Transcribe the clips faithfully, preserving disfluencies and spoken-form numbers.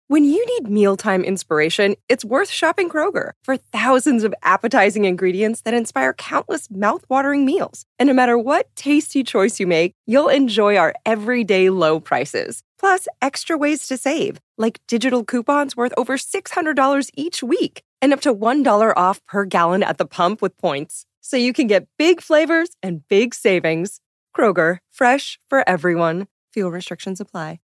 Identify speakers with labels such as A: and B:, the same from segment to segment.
A: When you need mealtime inspiration, it's worth shopping Kroger for thousands of appetizing ingredients that inspire countless mouth-watering meals. And no matter what tasty choice you make, you'll enjoy our everyday low prices. Plus, extra ways to save, like digital coupons worth over six hundred dollars each week and up to one dollar off per gallon at the pump with points. So you can get big flavors and big savings. Kroger, fresh for everyone. Fuel restrictions apply.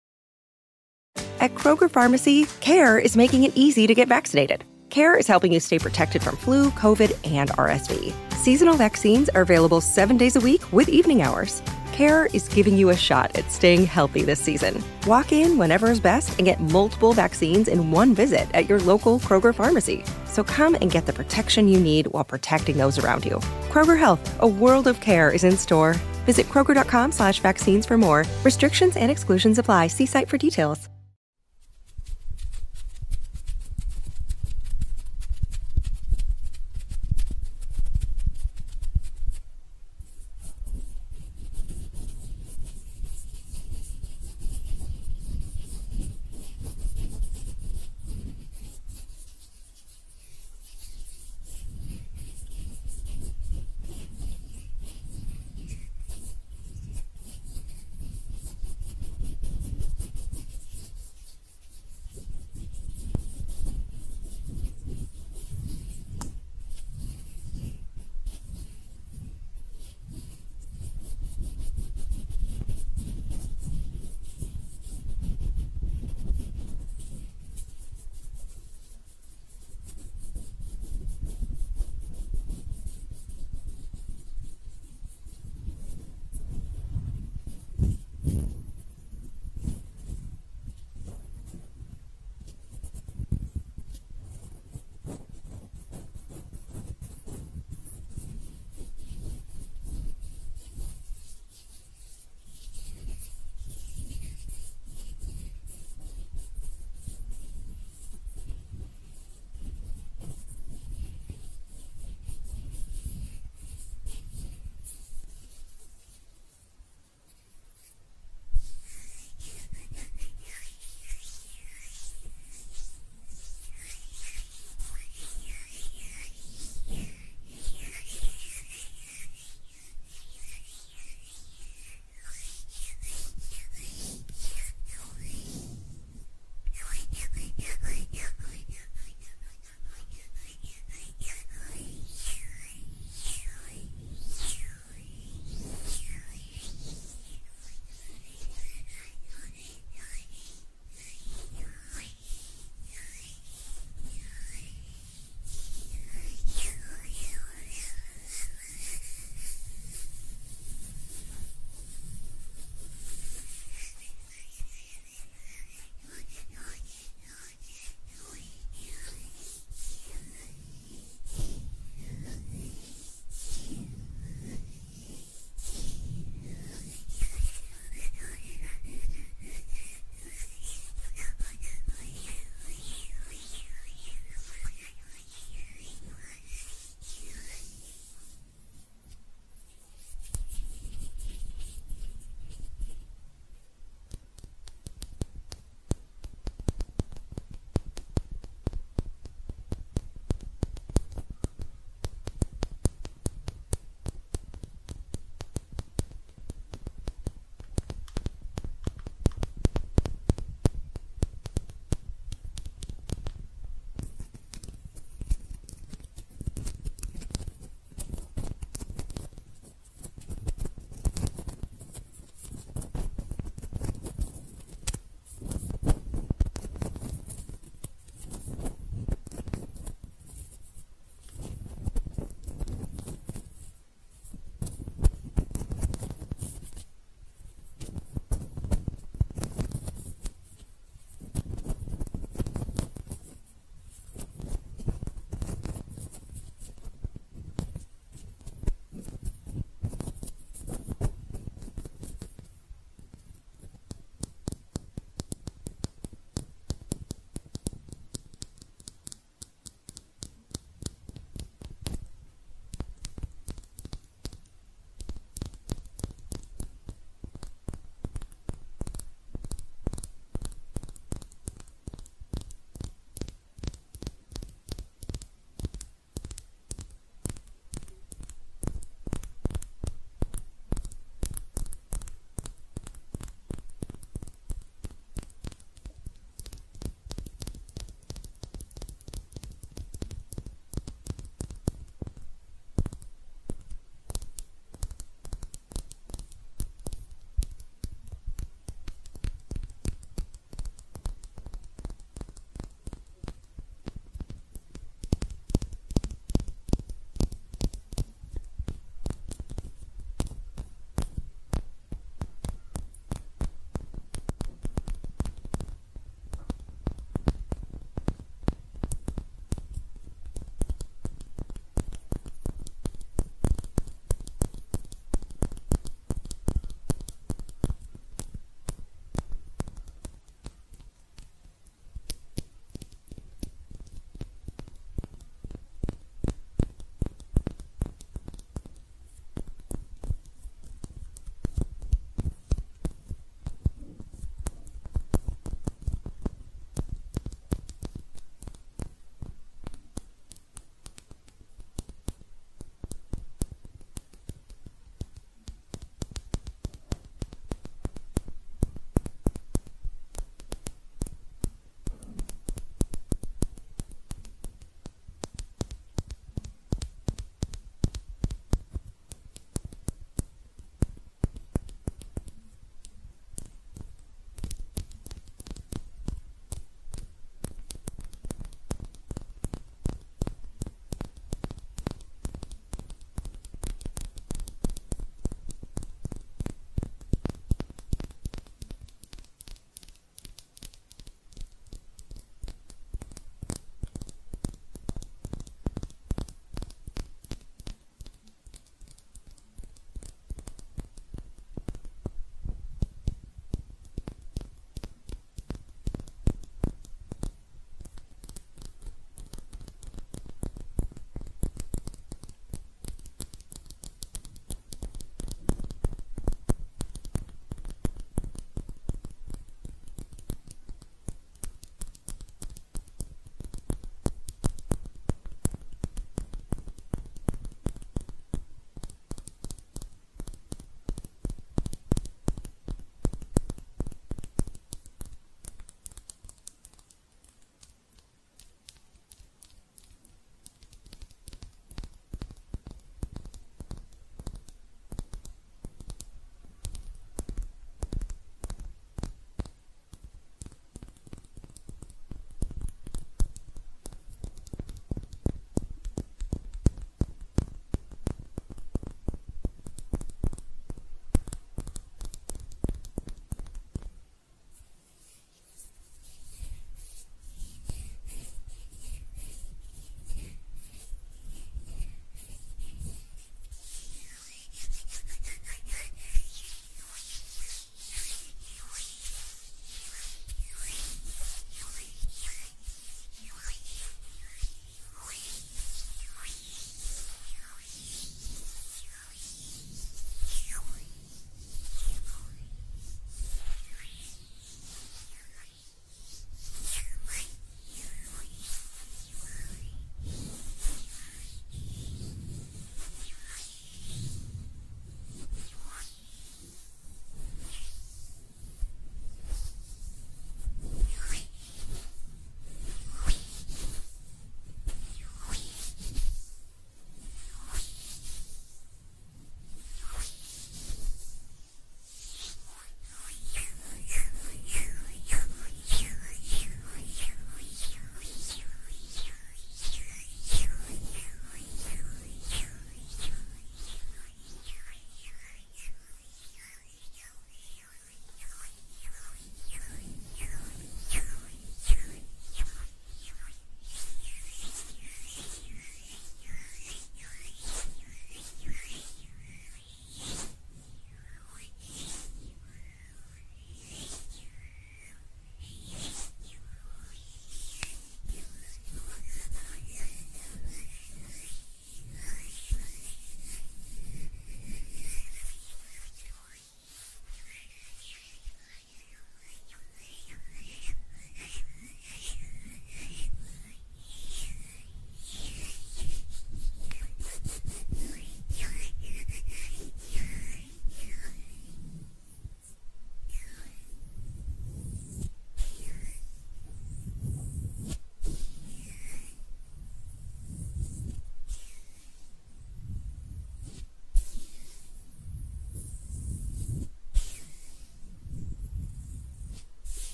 A: At Kroger Pharmacy, CARE is making it easy to get vaccinated. CARE is helping you stay protected from flu, COVID, and R S V. Seasonal vaccines are available seven days a week with evening hours. CARE is giving you a shot at staying healthy this season. Walk in whenever is best and get multiple vaccines in one visit at your local Kroger Pharmacy. So come and get the protection you need while protecting those around you. Kroger Health, a world of care is in store. Visit Kroger.com slash vaccines for more. Restrictions and exclusions apply. See site for details.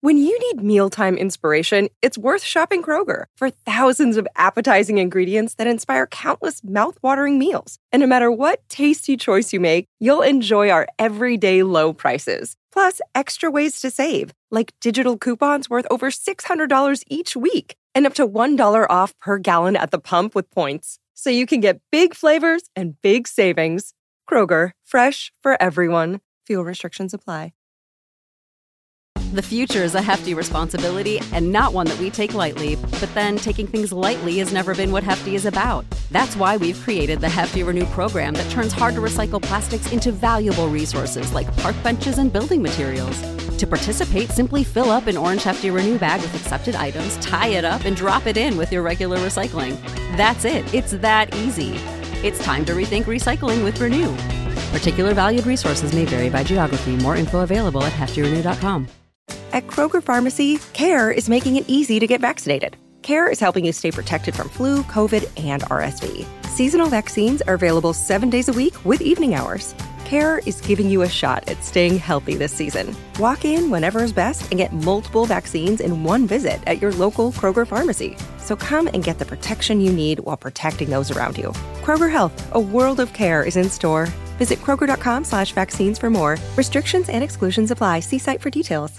A: When you need mealtime inspiration, it's worth shopping Kroger for thousands of appetizing ingredients that inspire countless mouthwatering meals. And no matter what tasty choice you make, you'll enjoy our everyday low prices. Plus, extra ways to save, like digital coupons worth over six hundred dollars each week and up to one dollar off per gallon at the pump with points. So you can get big flavors and big savings. Kroger, fresh for everyone. Fuel restrictions apply.
B: The future is a hefty responsibility and not one that we take lightly. But then taking things lightly has never been what Hefty is about. That's why we've created the Hefty Renew program that turns hard-to-recycle plastics into valuable resources like park benches and building materials. To participate, simply fill up an orange Hefty Renew bag with accepted items, tie it up, and drop it in with your regular recycling. That's it. It's that easy. It's time to rethink recycling with Renew. Particular valued resources may vary by geography. More info available at hefty renew dot com.
A: At Kroger Pharmacy, CARE is making it easy to get vaccinated. CARE is helping you stay protected from flu, COVID, and R S V. Seasonal vaccines are available seven days a week with evening hours. CARE is giving you a shot at staying healthy this season. Walk in whenever is best and get multiple vaccines in one visit at your local Kroger Pharmacy. So come and get the protection you need while protecting those around you. Kroger Health, a world of care is in store. Visit kroger.com slash vaccines for more. Restrictions and exclusions apply. See site for details.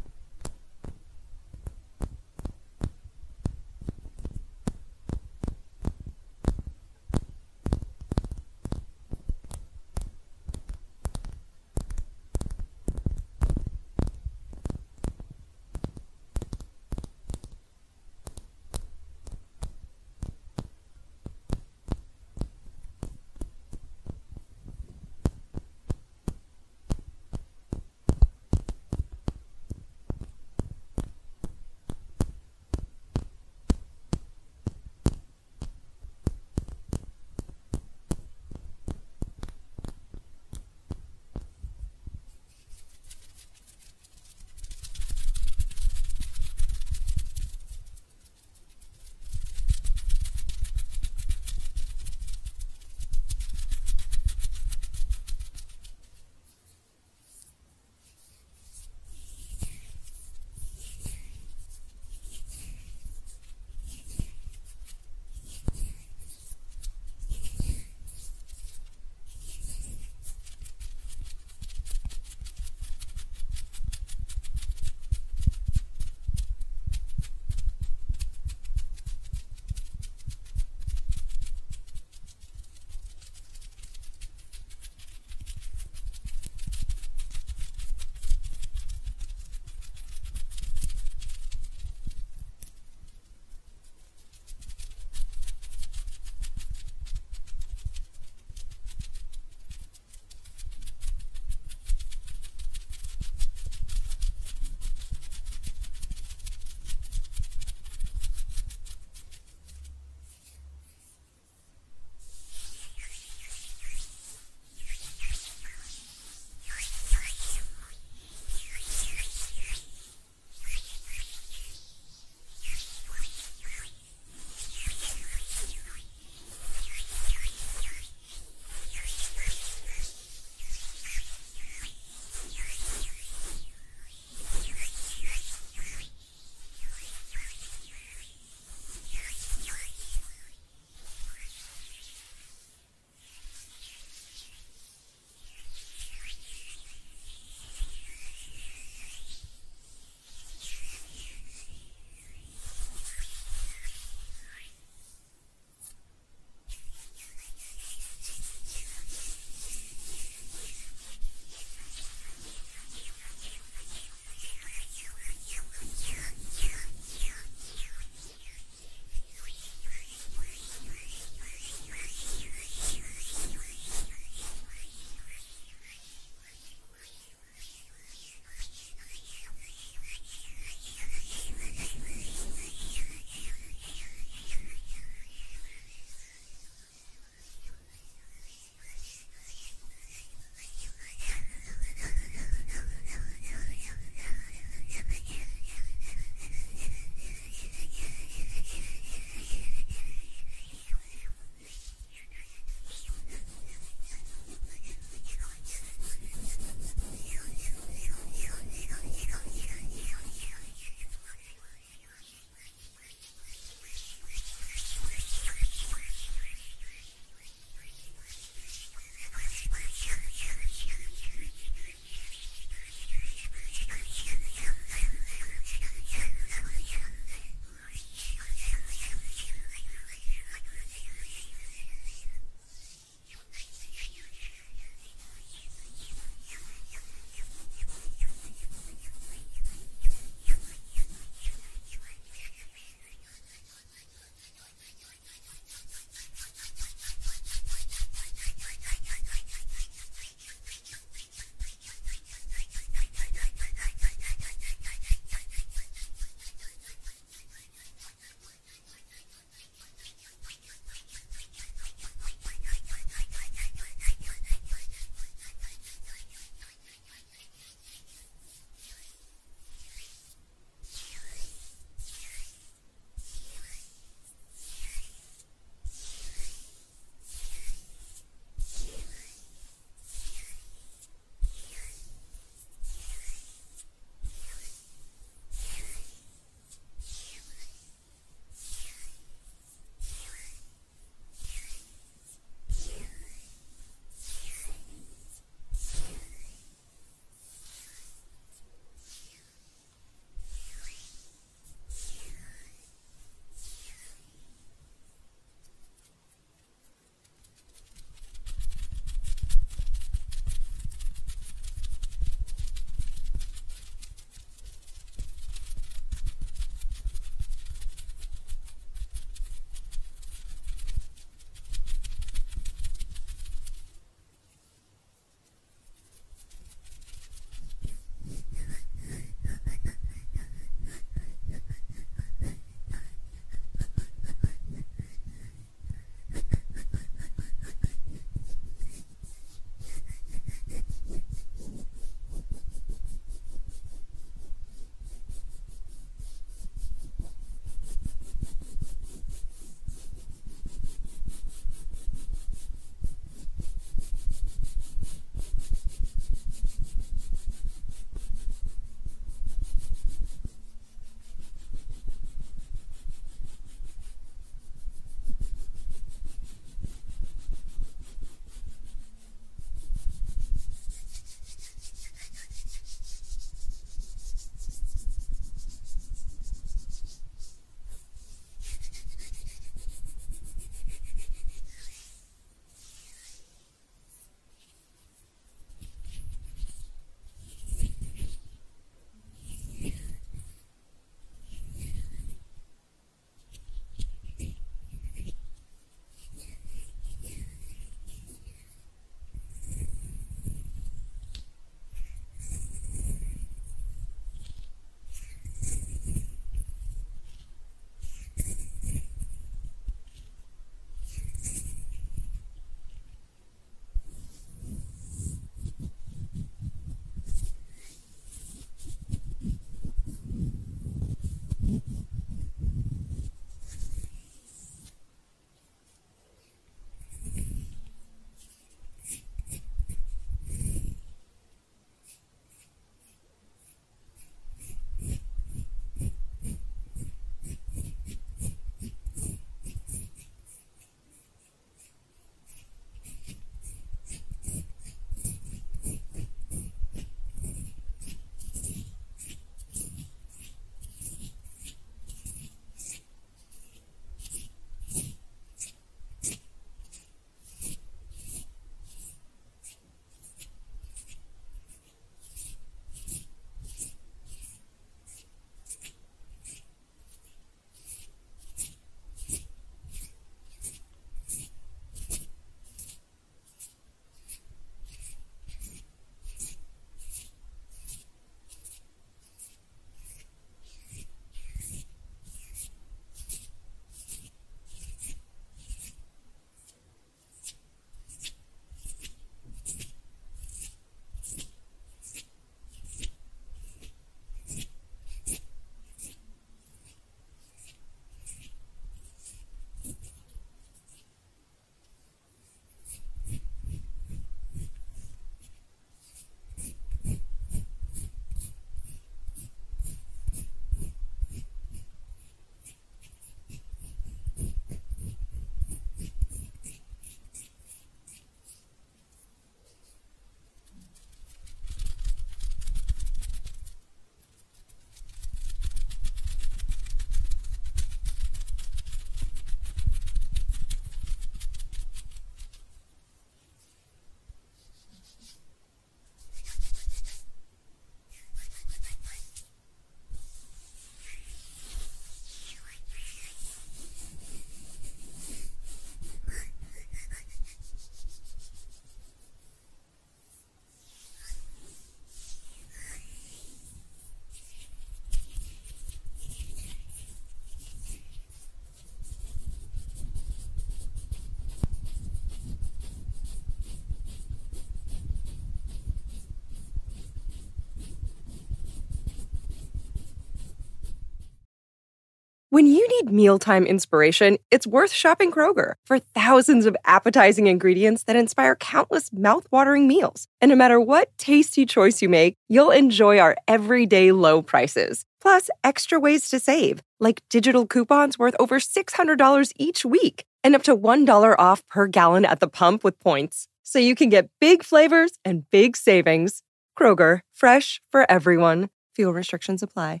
A: When you need mealtime inspiration, it's worth shopping Kroger for thousands of appetizing ingredients that inspire countless mouth-watering meals. And no matter what tasty choice you make, you'll enjoy our everyday low prices. Plus, extra ways to save, like digital coupons worth over six hundred dollars each week and up to one dollar off per gallon at the pump with points. So you can get big flavors and big savings. Kroger, fresh for everyone. Fuel restrictions apply.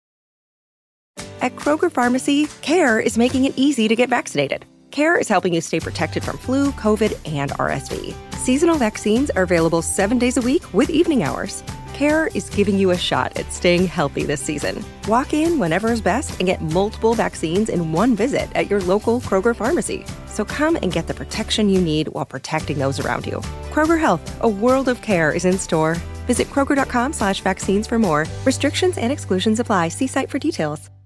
A: At Kroger Pharmacy, CARE is making it easy to get vaccinated. CARE is helping you stay protected from flu, COVID, and R S V. Seasonal vaccines are available seven days a week with evening hours. CARE is giving you a shot at staying healthy this season. Walk in whenever is best and get multiple vaccines in one visit at your local Kroger Pharmacy. So come and get the protection you need while protecting those around you. Kroger Health, a world of care is in store. Visit Kroger.com slash vaccines for more. Restrictions and exclusions apply. See site for details.